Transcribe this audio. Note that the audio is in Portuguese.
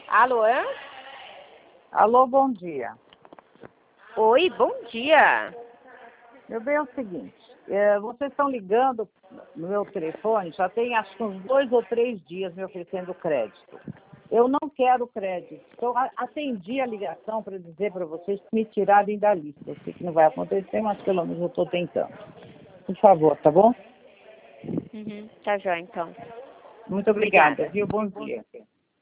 Alô? Alô, bom dia. Oi, bom dia. Meu bem, é o seguinte, vocês estão ligando no meu telefone, já tem acho que uns 2 ou 3 dias me oferecendo crédito. Eu não quero crédito. Então, atendi a ligação para dizer para vocês me tirarem da lista. Eu sei que não vai acontecer, mas pelo menos eu estou tentando. Por favor, tá bom? Tá jóia, então. Muito obrigada, viu? Bom dia.